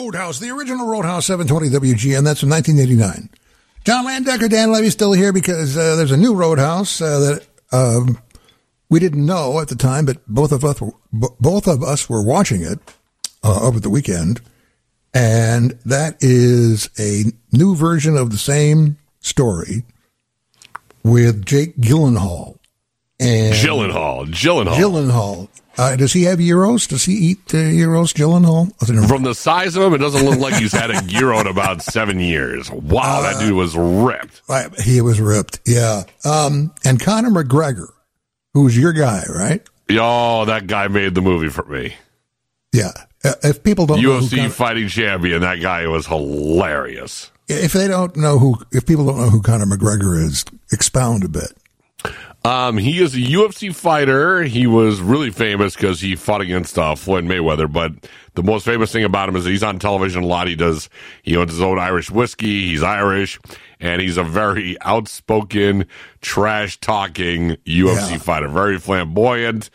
Roadhouse, the original Roadhouse 720 WGN. That's from 1989. John Landecker, Dan Levy still here because there's a new Roadhouse that we didn't know at the time, but both of us were watching it over the weekend. And that is a new version of the same story with Jake Gyllenhaal. And Gyllenhaal. Does he have gyros? Does he eat gyros, Gyllenhaal? From the size of him, it doesn't look like he's had a gyro in about 7 years. Wow, that dude was ripped. He was ripped, yeah. And Conor McGregor, who's your guy, right? Oh, that guy made the movie for me. Yeah. If people don't know UFC fighting champion, that guy was hilarious. If people don't know who Conor McGregor is, expound a bit. He is a UFC fighter. He was really famous because he fought against Floyd Mayweather. But the most famous thing about him is that he's on television a lot. He owns his own Irish whiskey. He's Irish, and he's a very outspoken, trash-talking UFC fighter. Very flamboyant.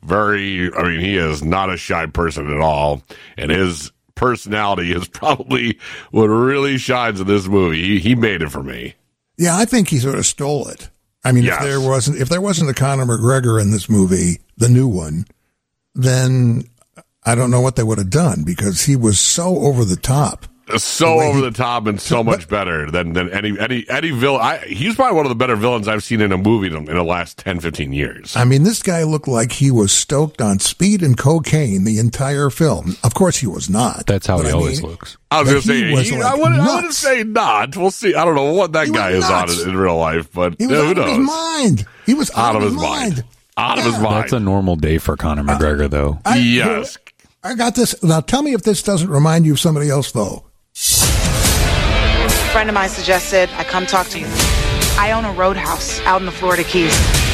He is not a shy person at all. And his personality is probably what really shines in this movie. He made it for me. Yeah, I think he sort of stole it. I mean, yes. if there wasn't a Conor McGregor in this movie, the new one, then I don't know what they would have done because he was so over the top. So over the top and so much better than any villain. He's probably one of the better villains I've seen in a movie in the last 10, 15 years. I mean, this guy looked like he was stoked on speed and cocaine the entire film. Of course he was not. That's how he always looks. I was going to say, I wouldn't say not. We'll see. I don't know what that guy is on in real life, but he was out of his mind. He was out of his mind. Out of his mind. That's a normal day for Conor McGregor, though. Yes. I got this. Now, tell me if this doesn't remind you of somebody else, though. A friend of mine suggested I come talk to you. I own a roadhouse out in the Florida Keys.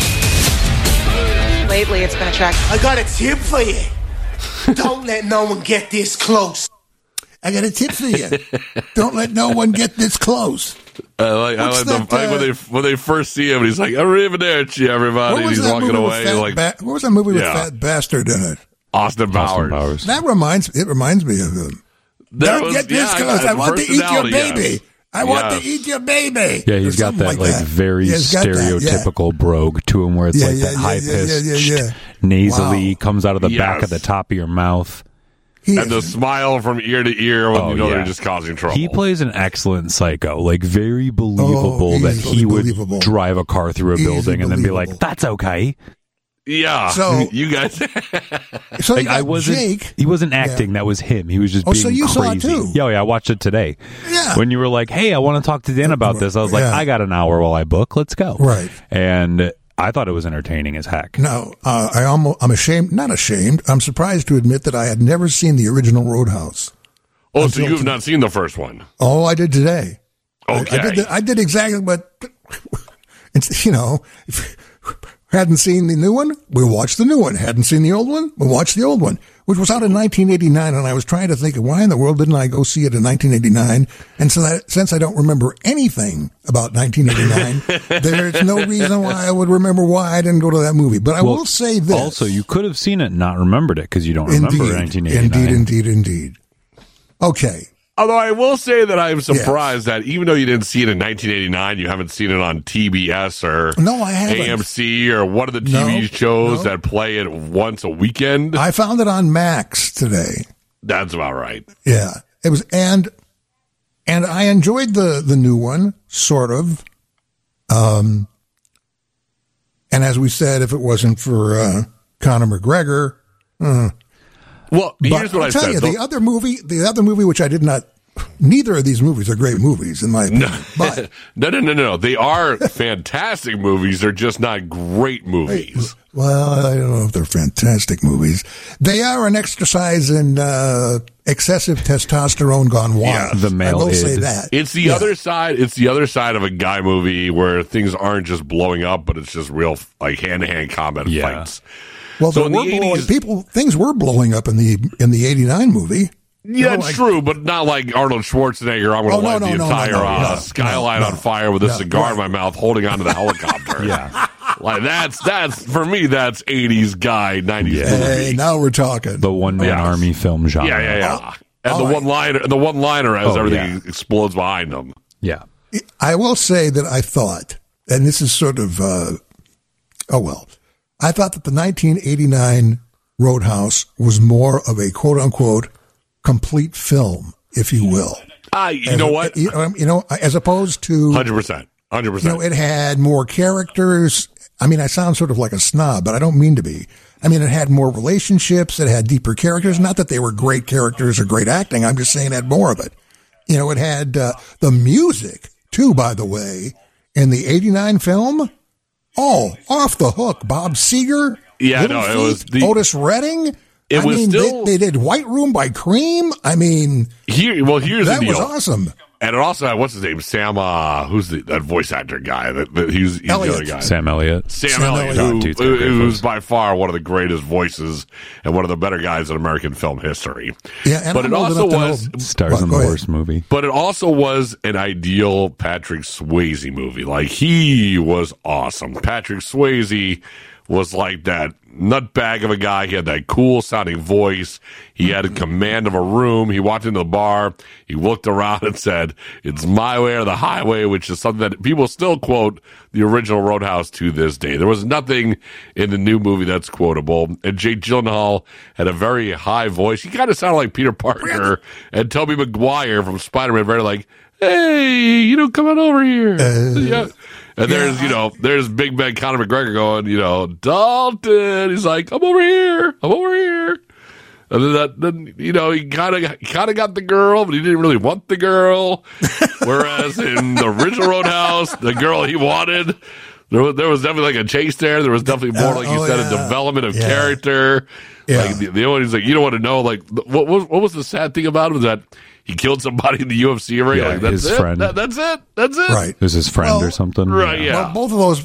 Lately, it's been attractive. I got a tip for you. Don't let no one get this close. I got a tip for you. Don't let no one get this close. I like when they first see him, he's like, "Arrivederci, everybody." He's walking away. What was that movie with Fat Bastard in it? Austin Powers. That reminds me of him. Don't get this close. I want to eat your baby. Yes. I want to eat your baby. Yeah, he's got that very stereotypical brogue to him where it's that high-pitched, nasally, comes out of the back of the top of your mouth. And the smile from ear to ear when they're just causing trouble. He plays an excellent psycho, very believable that he would drive a car through a building and then be like, that's okay. Yeah. So you guys. So Jake. He wasn't acting. That was him. He was just being so you crazy. saw it too? Yeah, I watched it today. Yeah. When you were like, "Hey, I want to talk to Dan about this," I was like, "I got an hour while I book. Let's go." Right. And I thought it was entertaining as heck. No, I'm ashamed. Not ashamed. I'm surprised to admit that I had never seen the original Roadhouse. Oh, so you've not seen the first one? Oh, I did today. Okay. I did exactly what. It's hadn't seen the new one, we watched the new one. Hadn't seen the old one, we watched the old one, which was out in 1989. And I was trying to think of why in the world didn't I go see it in 1989? And so since I don't remember anything about 1989, there's no reason why I would remember why I didn't go to that movie. But I will say this. Also, you could have seen it and not remembered it because you don't remember 1989. Indeed. Okay. Although I will say that I'm surprised that even though you didn't see it in 1989, you haven't seen it on TBS or AMC or one of the TV shows that play it once a weekend. I found it on Max today. That's about right. Yeah. It was, and I enjoyed the new one, sort of. And as we said, if it wasn't for Conor McGregor, well, here's what I said. I'll tell you, the other movie, which I did not, neither of these movies are great movies, in my opinion. But No. They are fantastic movies. They're just not great movies. Well, I don't know if they're fantastic movies. They are an exercise in excessive testosterone gone wild. Yeah, the male I will say that. It's the other side. It's the other side of a guy movie where things aren't just blowing up, but it's just real, hand-to-hand combat fights. Well, so things were blowing up in the 89 movie. Yeah, it's true, but not like Arnold Schwarzenegger. I'm going to light the entire skyline on fire with a cigar in my mouth, holding onto the helicopter. That's for me. That's 80s guy, 90s movie. Hey, now we're talking. The one-man army film genre. Yeah. And the one-liner as everything explodes behind them. Yeah. I will say that I thought, and this is sort of, I thought that the 1989 Roadhouse was more of a quote-unquote complete film, if you will. You know what? As opposed to 100%. It had more characters. I mean, I sound sort of like a snob, but I don't mean to be. I mean, it had more relationships. It had deeper characters. Not that they were great characters or great acting. I'm just saying it had more of it. It had the music, too, by the way, in the 89 film. Oh, off the hook. Bob Seger. Yeah, no, it was Otis Redding. They did White Room by Cream. I mean, here's that the deal. That was awesome. And it also had, what's his name? Sam, who's that voice actor guy? He's the other guy. Sam Elliott. Sam Elliott, who's by far one of the greatest voices and one of the better guys in American film history. Yeah, and but it also was stars in the worst movie. But it also was an ideal Patrick Swayze movie. Like, he was awesome. Patrick Swayze was like that nutbag of a guy. He had that cool sounding voice. He had a command of a room. He walked into the bar. He looked around and said, "It's my way or the highway," which is something that people still quote the original Roadhouse to this day. There was nothing in the new movie that's quotable. And Jake Gyllenhaal had a very high voice. He kind of sounded like Peter Parker, and Tobey Maguire from Spider-Man, very like, "Hey, come on over here." Yeah. And there's Big Ben Conor McGregor going, "Dalton." He's like, I'm over here. And then he kind of got the girl, but he didn't really want the girl. Whereas in the original Roadhouse, the girl he wanted, there was definitely like a chase there. There was definitely more, like you said, a development of character. Yeah. Like the only he's like, you don't want to know, like what was the sad thing about him is that he killed somebody in the UFC ring. Yeah, like, that's his it. friend. That's it. Right. It was his friend or something. Right. Yeah. Well, both of those,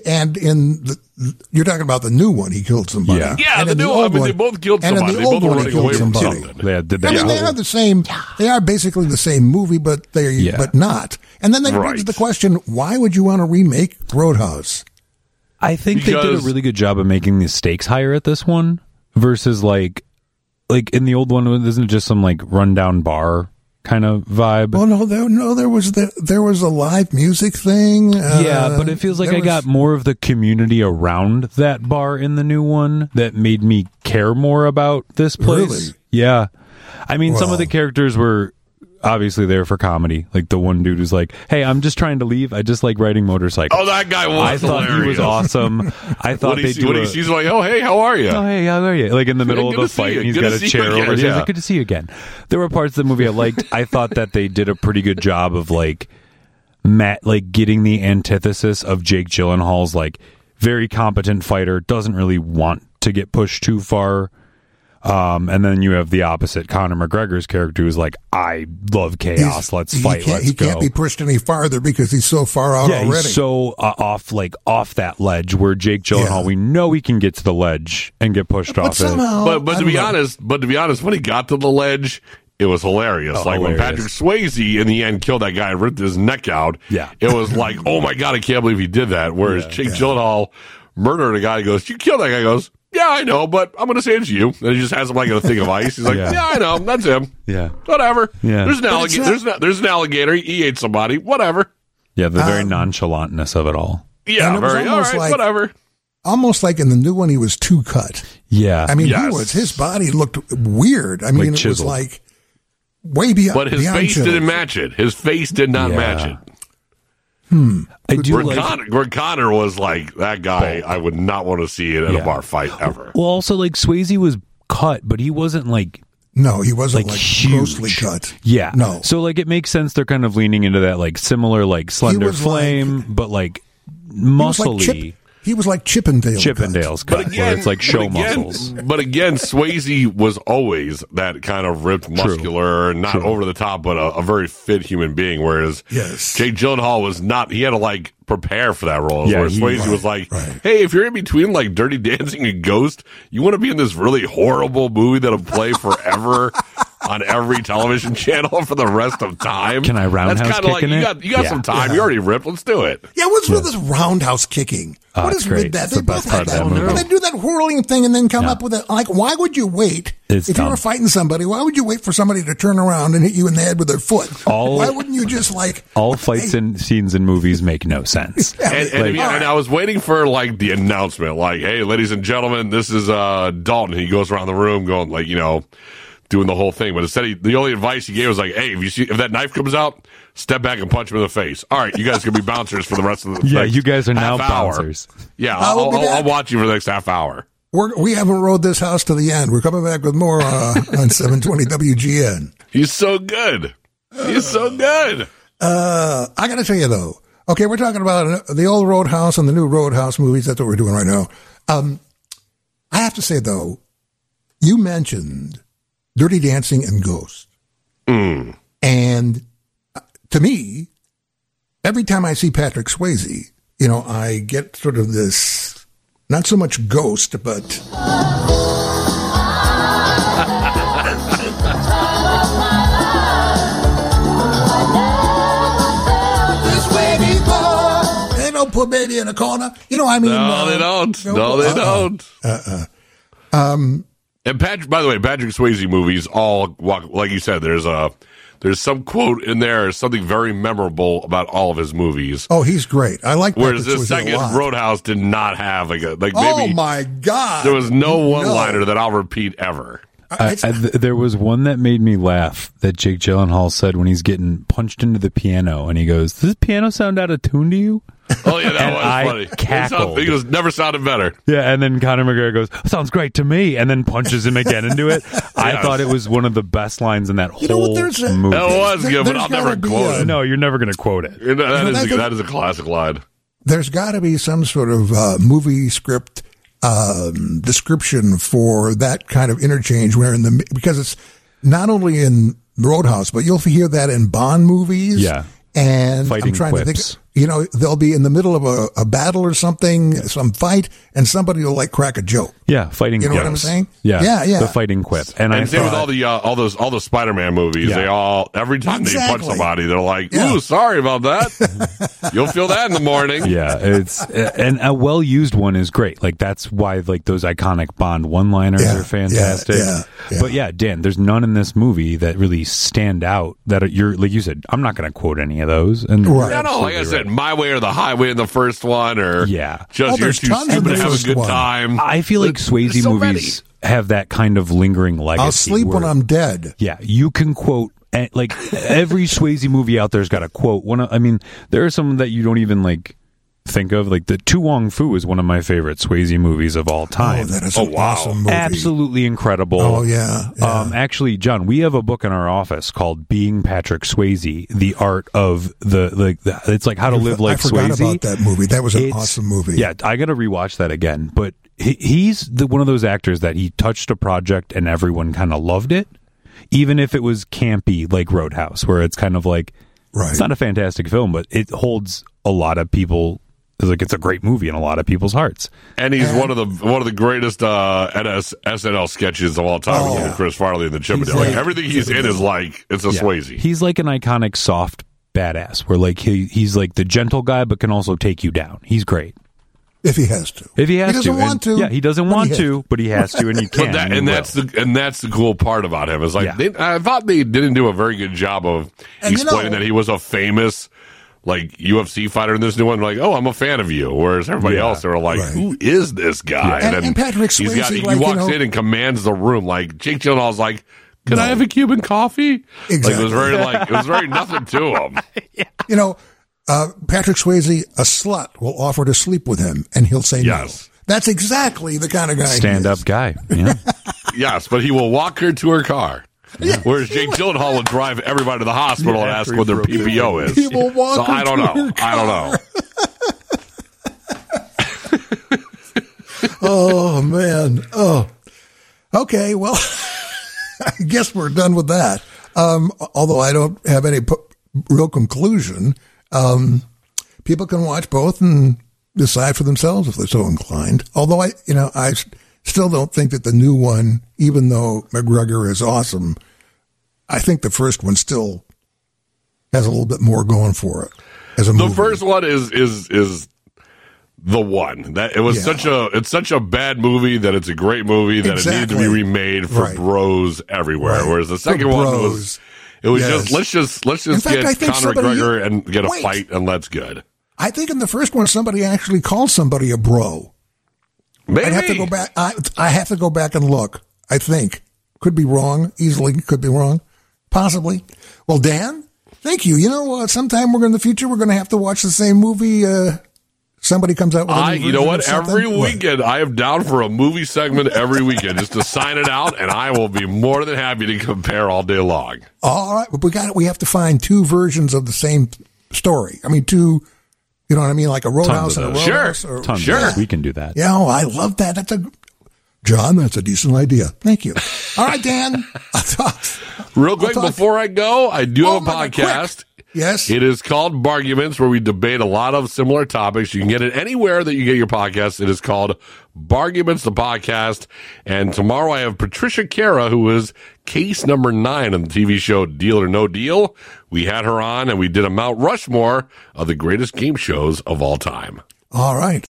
you're talking about the new one. He killed somebody. Yeah. The new one. They both killed somebody. And in the old one, he killed somebody. They are the same. They are basically the same movie, but but not. And then that brings the question: why would you want to remake Roadhouse? I think they did a really good job of making the stakes higher at this one versus like in the old one. Isn't it just some like rundown bar kind of vibe? Well, no, there was a live music thing. But it feels like I got more of the community around that bar in the new one that made me care more about this place. Really? Yeah. I mean, some of the characters were obviously there for comedy. Like the one dude who's like, "Hey, I'm just trying to leave. I just like riding motorcycles." Oh, that guy was I thought hilarious. He was awesome. I thought he's like, "Oh, hey, how are you?" "Oh, hey, how are you?" Like in the middle of the fight, and he's got a chair over his head. He's like, "Good to see you again." There were parts of the movie I liked. I thought that they did a pretty good job of like getting the antithesis of Jake Gyllenhaal's like very competent fighter, doesn't really want to get pushed too far. And then you have the opposite, Conor McGregor's character, who's like, "I love chaos. Let's fight. Let's go." He can't be pushed any farther because he's so far out already. He's so off that ledge. Where Jake Gyllenhaal, we know he can get to the ledge and get pushed off it. But to be honest, when he got to the ledge, it was hilarious. When Patrick Swayze in the end killed that guy and ripped his neck out, it was like, oh my God, I can't believe he did that. Whereas Jake Gyllenhaal murdered a guy. He goes, "You killed that guy." He goes, "Yeah, I know, but I'm going to say it's you." And he just has him like in a thing of ice. He's like, "Yeah, I know, that's him. Yeah, whatever. Yeah, there's an alligator. There's an alligator. He ate somebody. Whatever." Yeah, the very nonchalantness of it all. Yeah, very all right. Whatever. Almost like in the new one, he was too cut. Yeah, I mean, his body looked weird. I mean, it was like way beyond. But his face didn't match it. His face did not match it. I do Greg Conner was like that guy. I would not want to see it in a bar fight ever. Well, also like Swayze was cut, but he wasn't like. No, he wasn't like grossly huge. cut. Yeah, no. So like it makes sense. They're kind of leaning into that like similar like Slender Flame, but like muscly. He was like Chippendale's cut, where it's like show muscles. But again, Swayze was always that kind of ripped, muscular, not over the top, but a very fit human being. Whereas Jake Gyllenhaal was not. He had to like prepare for that role. Where Swayze was like, "Hey, if you're in between like Dirty Dancing and Ghost, you want to be in this really horrible movie that'll play forever." on every television channel for the rest of time. Can I roundhouse That's kick in like, you got some time. You already ripped. Let's do it. Yeah, what's with this roundhouse kicking? What is with that? They both have that. When they do that whirling thing and then come up with it, like, why would you wait? If you were fighting somebody, why would you wait for somebody to turn around and hit you in the head with their foot? Why wouldn't you just all fights and scenes in movies make no sense. And I was waiting for like the announcement, like, "Hey, ladies and gentlemen, this is Dalton." He goes around the room, going like, doing the whole thing. But instead, the only advice he gave was like, "Hey, if that knife comes out, step back and punch him in the face. All right, you guys can be bouncers for the rest of the you guys are now bouncers. Yeah, I'll watch you for the next half hour. We haven't rode this house to the end. We're coming back with more on 720 WGN. He's so good. He's so good. I got to tell you, though. Okay, we're talking about the old Roadhouse and the new Roadhouse movies. That's what we're doing right now. I have to say, though, you mentioned Dirty Dancing and Ghost. And to me, every time I see Patrick Swayze, I get sort of this, not so much ghost, but... They don't put baby in a corner. No, they don't. No, they don't. And by the way, Patrick Swayze movies all walk, like you said, there's some quote in there, something very memorable about all of his movies. Oh, he's great. I like Patrick Whereas the second Roadhouse did not have maybe. Oh my God. There was no one-liner that I'll repeat ever. There was one that made me laugh that Jake Gyllenhaal said when he's getting punched into the piano, and he goes, "Does this piano sound out of tune to you?" Oh yeah, that was funny. Cackled. He goes, "Never sounded better." Yeah, and then Conor McGregor goes, "Sounds great to me," and then punches him again into it. I thought it was one of the best lines in that whole movie. That was good, but I'll never quote it. No, you're never going to quote it. That is a classic line. There's got to be some sort of movie script description for that kind of interchange because it's not only in Roadhouse, but you'll hear that in Bond movies. Yeah. And fighting I'm trying quips. to think, they'll be in the middle of a battle or something, some fight, and somebody will crack a joke. Yeah, fighting quips. You know what I'm saying? Yeah. The fighghting quip. And same with all the Spider-Man movies. Yeah. They all, every time they punch somebody, they're like, "Ooh, sorry about that." You'll feel that in the morning. Yeah, and a well-used one is great. Like, that's why, those iconic Bond one-liners are fantastic. Yeah. But yeah, Dan, there's none in this movie that really stand out that you're, like you said, I'm not going to quote any of those. And like I said, My Way or the Highway in the first one, or just You're Too Stupid to Have a Good Time. I feel like Swayze movies have that kind of lingering legacy. I'll sleep when I'm dead. Yeah, you can quote, every Swayze movie out there's got a quote. There are some that you don't even think of, the To Wong Fu is one of my favorite Swayze movies of all time. Oh, that is an awesome movie. Absolutely incredible. Oh, yeah. Actually, John, we have a book in our office called Being Patrick Swayze, the art of it's like how to live like Swayze. I forgot about that movie. That was an awesome movie. Yeah, I got to rewatch that again. But he's one of those actors that he touched a project and everyone kind of loved it, even if it was campy like Roadhouse, where it's kind of it's not a fantastic film, but it holds a lot of people. It's a great movie in a lot of people's hearts, and he's one of the greatest SNL sketches of all time with Chris Farley and the Chippendale. Everything he's in is it's a Swayze. He's like an iconic soft badass, where he's like the gentle guy, but can also take you down. He's great if he has to. He doesn't want to. Yeah, he doesn't want to, but he has to, and he can. That's the cool part about him. Is I thought they didn't do a very good job of explaining that he was a famous UFC fighter in this new one. Oh, I'm a fan of you. Whereas everybody else, they were who is this guy? Yeah. And Patrick Swayze, he walks in and commands the room. Jake Gyllenhaal's can I have a Cuban coffee? Exactly. It was very nothing to him. Patrick Swayze, a slut will offer to sleep with him, and he'll say no. That's exactly the kind of guy. Stand-up guy. Yeah. Yes, but he will walk her to her car. Yeah. Whereas Jake Gyllenhaal will drive everybody to the hospital and ask what their PPO is. He will walk I don't know. Oh, man. Oh. Okay, well, I guess we're done with that. Although I don't have any real conclusion. People can watch both and decide for themselves if they're so inclined. Although I still don't think that the new one, even though McGregor is awesome, I think the first one still has a little bit more going for it as a movie. The first one is the one that it was such a bad movie that it's a great movie that it needed to be remade for bros everywhere. Right. Whereas the second one was just let's just get Conor McGregor and get a fight and let's good. I think in the first one somebody actually called somebody a bro. Maybe. I'd have to go back. I have to go back and look. I think could be wrong. Easily could be wrong. Possibly. Well, Dan, thank you. You know, sometime in the future we're going to have to watch the same movie. Somebody comes out with a new you know what? Every weekend, I am down for a movie segment every weekend just to sign it out, and I will be more than happy to compare all day long. All right. We have to find two versions of the same story. I mean, two, you know what I mean? Like a Roadhouse and a Roadhouse. Sure. We can do that. Yeah, I love that. John, that's a decent idea. Thank you. All right, Dan. Real quick, before I go, I do have a podcast. Yes. It is called Barguments, where we debate a lot of similar topics. You can get it anywhere that you get your podcast. It is called Barguments, the podcast. And tomorrow I have Patricia Cara, who is case number 9 on the TV show Deal or No Deal. We had her on, and we did a Mount Rushmore of the greatest game shows of all time. All right.